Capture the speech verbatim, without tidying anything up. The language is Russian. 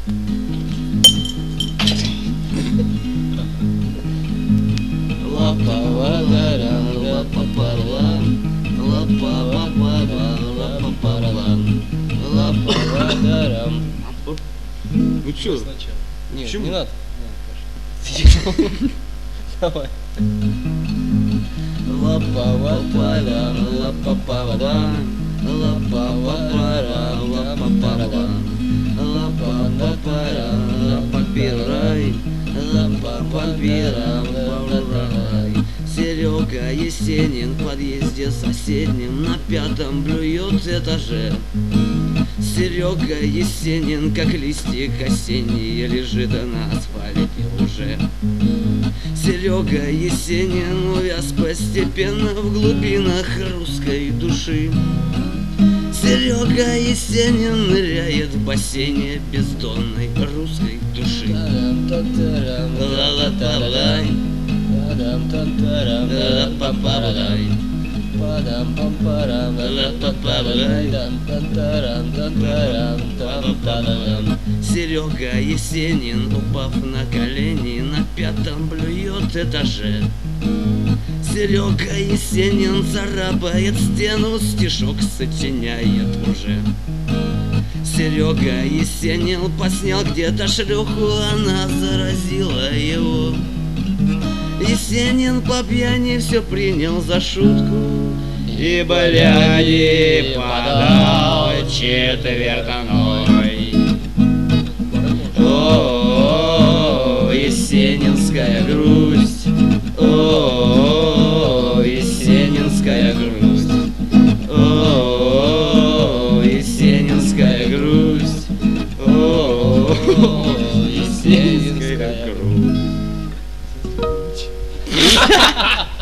Ну чё? Нет, Почему? не надо. Давай. Серега Есенин в подъезде соседнем на пятом блюет этаже. Серега Есенин, как листик осенний, лежит на асфальте уже. Серега Есенин увяз постепенно в глубинах русской души. Серега Есенин ныряет в бассейне бездонной русской души. Ла-ла-та-лай, ла-па-па-лай, Серега Есенин, упав на колени, на пятом блюет этаже. Серега Есенин царапает стену, стишок сочиняет уже. Серега Есенин поснял где-то шлюху, она заразила его. Есенин по пьяни все принял за шутку и бляди подал четвертной. О, есенинская грусть, о, есенинская грусть, о, есенинская грусть, о, есенинская грусть.